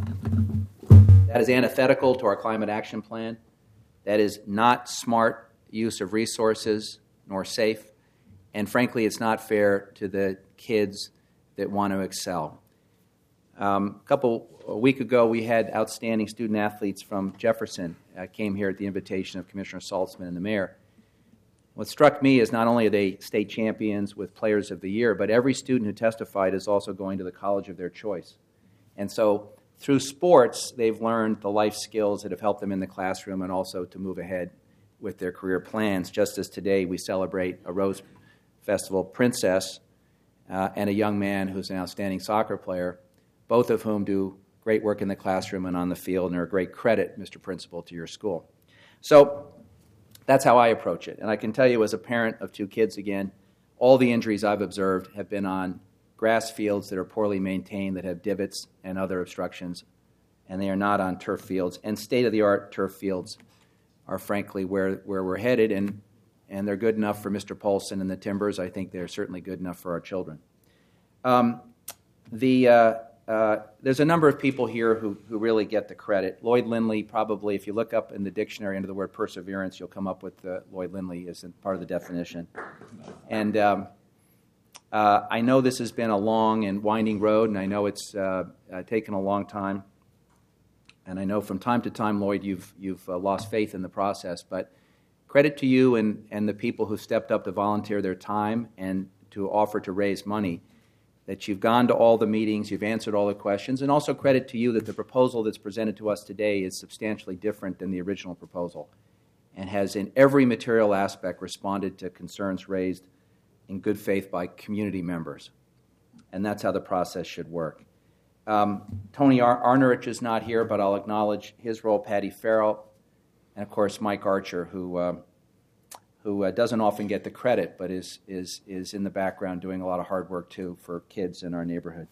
That is antithetical to our climate action plan. That is not smart use of resources, nor safe. And frankly, it's not fair to the kids that want to excel. Um, a couple, a week ago, we had outstanding student athletes from Jefferson uh, came here at the invitation of Commissioner Saltzman and the mayor. What struck me is not only are they state champions with Players of the Year, but every student who testified is also going to the college of their choice. And so through sports, they've learned the life skills that have helped them in the classroom and also to move ahead with their career plans, just as today we celebrate a Rose Festival princess uh, and a young man who's an outstanding soccer player, both of whom do great work in the classroom and on the field and are a great credit, Mister Principal, to your school. So that's how I approach it. And I can tell you, as a parent of two kids again, all the injuries I've observed have been on grass fields that are poorly maintained, that have divots and other obstructions, and they are not on turf fields. And state-of-the-art turf fields are frankly where, where we're headed, and, and they're good enough for Mister Polson and the Timbers. I think they're certainly good enough for our children. Um, the... Uh, Uh, there's a number of people here who, who really get the credit. Lloyd Lindley, probably, if you look up in the dictionary under the word perseverance, you'll come up with uh, Lloyd Lindley as part of the definition. And um, uh, I know this has been a long and winding road, and I know it's uh, uh, taken a long time. And I know from time to time, Lloyd, you've, you've uh, lost faith in the process. But credit to you and, and the people who stepped up to volunteer their time and to offer to raise money, that you've gone to all the meetings, you've answered all the questions, and also credit to you that the proposal that's presented to us today is substantially different than the original proposal and has in every material aspect responded to concerns raised in good faith by community members. And that's how the process should work. Um, Tony Ar- Arnerich is not here, but I'll acknowledge his role, Patty Farrell, and of course Mike Archer, who uh, who uh, doesn't often get the credit, but is, is, is in the background doing a lot of hard work, too, for kids in our neighborhood.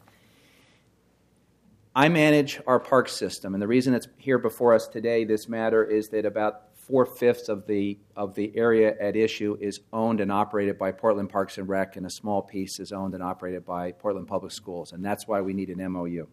I manage our park system, and the reason it's here before us today, this matter, is that about four-fifths of the, of the area at issue is owned and operated by Portland Parks and Rec, and a small piece is owned and operated by Portland Public Schools, and that's why we need an M O U.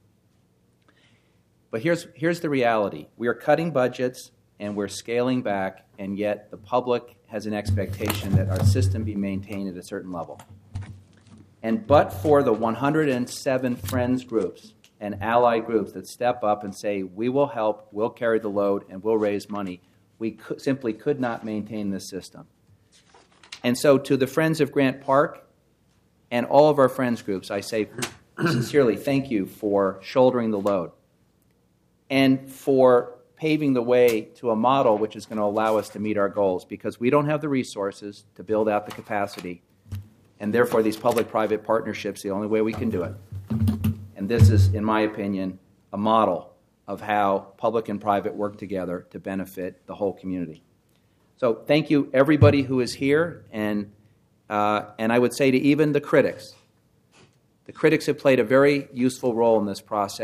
But here's, here's the reality. We are cutting budgets, and we're scaling back, and yet the public has an expectation that our system be maintained at a certain level. And but for the one hundred seven friends groups and allied groups that step up and say, we will help, we'll carry the load, and we'll raise money, we could, simply could not maintain this system. And so to the Friends of Grant Park and all of our friends groups, I say sincerely thank you for shouldering the load and for paving the way to a model which is going to allow us to meet our goals, because we don't have the resources to build out the capacity, and therefore these public-private partnerships, the only way we can do it. And this is, in my opinion, a model of how public and private work together to benefit the whole community. So thank you, everybody who is here, and, uh, and I would say to even the critics, the critics have played a very useful role in this process.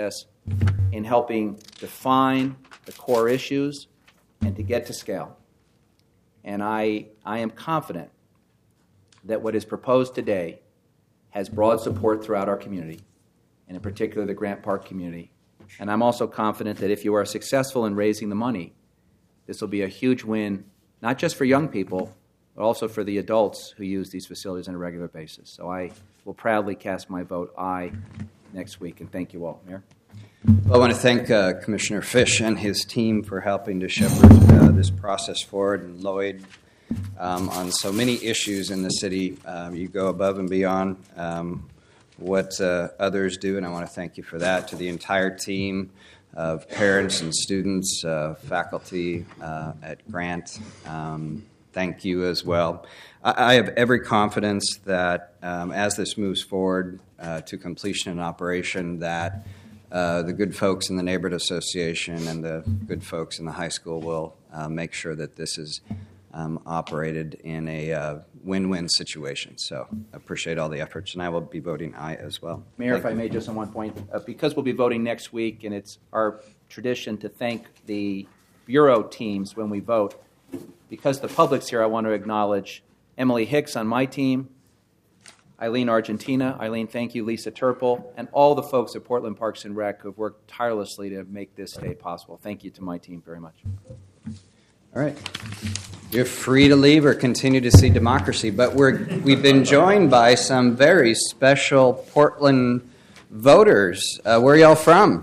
in helping define the core issues and to get to scale. And I, I am confident that what is proposed today has broad support throughout our community, and in particular the Grant Park community. And I'm also confident that if you are successful in raising the money, this will be a huge win, not just for young people, but also for the adults who use these facilities on a regular basis. So I will proudly cast my vote aye next week, and thank you all. Mayor? Well, I want to thank uh, Commissioner Fish and his team for helping to shepherd uh, this process forward, and Lloyd um, on so many issues in the city. Um, you go above and beyond um, what uh, others do, and I want to thank you for that. To the entire team of parents and students, uh, faculty uh, at Grant, um, thank you as well. I, I have every confidence that um, as this moves forward uh, to completion and operation, that Uh, the good folks in the neighborhood association and the good folks in the high school will uh, make sure that this is um, operated in a uh, win-win situation. So I appreciate all the efforts, and I will be voting aye as well. Mayor, Thank if I you. may, just on one point, uh, because we'll be voting next week, and it's our tradition to thank the Bureau teams when we vote, because the public's here, I want to acknowledge Emily Hicks on my team, Eileen Argentina. Eileen, thank you. Lisa Turple, and all the folks at Portland Parks and Rec who have worked tirelessly to make this day possible. Thank you to my team very much. All right. You're free to leave or continue to see democracy, but we're, we've been joined by some very special Portland voters. Uh, where are y'all from?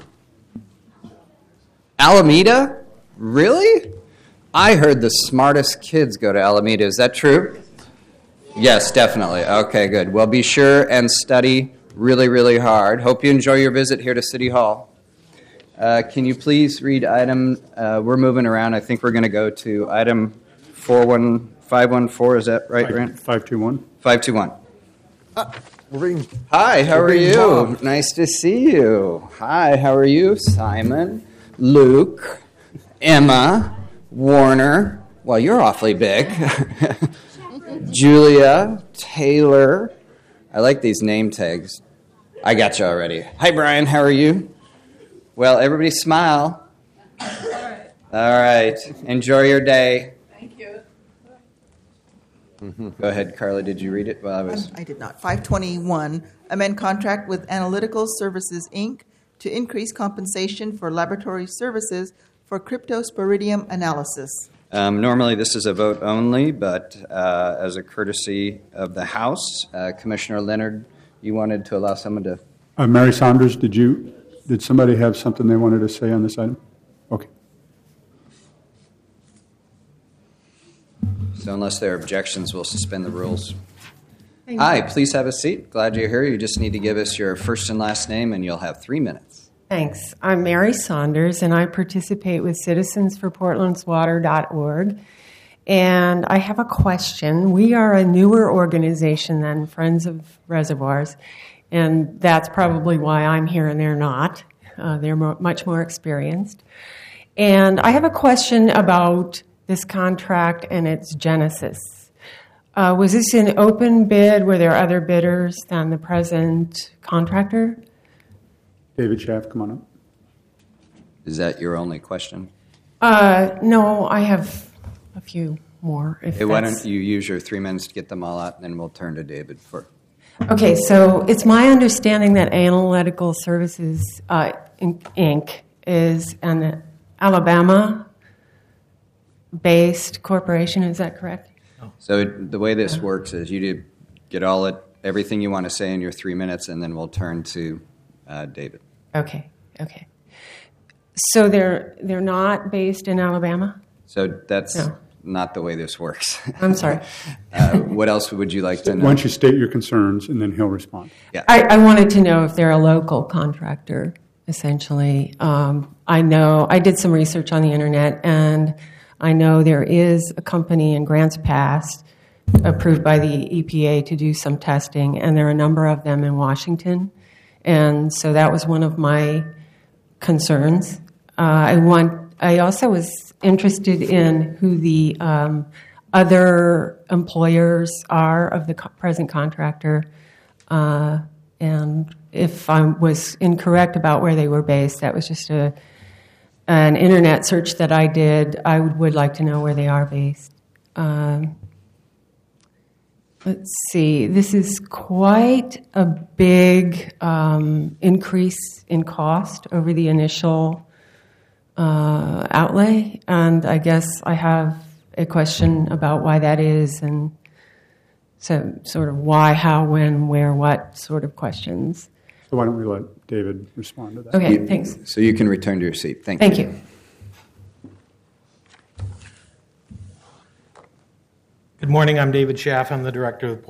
Alameda? Really? I heard the smartest kids go to Alameda. Is that true? Yes, definitely. Okay, good. Well, be sure and study really, really hard. Hope you enjoy your visit here to City Hall. Uh, can you please read item, uh, we're moving around. I think we're going to go to item four one five one four. Is that right, Grant? five two one. five two one. Uh, we're reading. Hi, how we're are reading you? Bob. Nice to see you. Hi, how are you? Simon, Luke, Emma, Warner. Well, you're awfully big. Julia, Taylor. I like these name tags. I got you already. Hi, Brian. How are you? Well, everybody smile. All right. All right. Enjoy your day. Thank you. Mm-hmm. Go ahead, Carla. Did you read it? Well, I was. I did not. five twenty-one, amend contract with Analytical Services, Incorporated to increase compensation for laboratory services for cryptosporidium analysis. Um, normally, this is a vote only, but uh, as a courtesy of the House, uh, Commissioner Leonard, you wanted to allow someone to. Uh, Mary Saunders, did you? Did somebody have something they wanted to say on this item? Okay. So, unless there are objections, we'll suspend the rules. Hi, please have a seat. Glad you're here. You just need to give us your first and last name, and you'll have three minutes. Thanks. I'm Mary Saunders, and I participate with Citizens for Portland's Water dot org. And I have a question. We are a newer organization than Friends of Reservoirs, and that's probably why I'm here and they're not. Uh, they're more, much more experienced. And I have a question about this contract and its genesis. Uh, was this an open bid? Were there other bidders than the present contractor? David Schaff, come on up. Is that your only question? Uh, no, I have a few more. If Hey, why that's- don't you use your three minutes to get them all out, and then we'll turn to David for. Okay, so it's my understanding that Analytical Services, uh, Incorporated is an Alabama-based corporation. Is that correct? So the way this works is you do get all it, everything you want to say in your three minutes, and then we'll turn to uh, David. Okay, okay. So they're they're not based in Alabama? So that's No. not the way this works. I'm sorry. uh, what else would you like to know? Why don't you state your concerns, and then he'll respond. Yeah. I, I wanted to know if they're a local contractor, essentially. Um, I know, I did some research on the internet, and I know there is a company in Grants Pass approved by the E P A to do some testing, and there are a number of them in Washington. And so that was one of my concerns. Uh, I want. I also was interested in who the um, other employers are of the co- present contractor, uh, And if I was incorrect about where they were based, that was just a an internet search that I did. I would, would like to know where they are based. Um, let's see. This is quite a big um, increase in cost over the initial uh, outlay, and I guess I have a question about why that is, and so sort of why, how, when, where, what sort of questions. So why don't we let David respond to that? Okay, You- thanks. So you can return to your seat. Thank, Thank you. you. Good morning. I'm David Schaff. I'm the director of the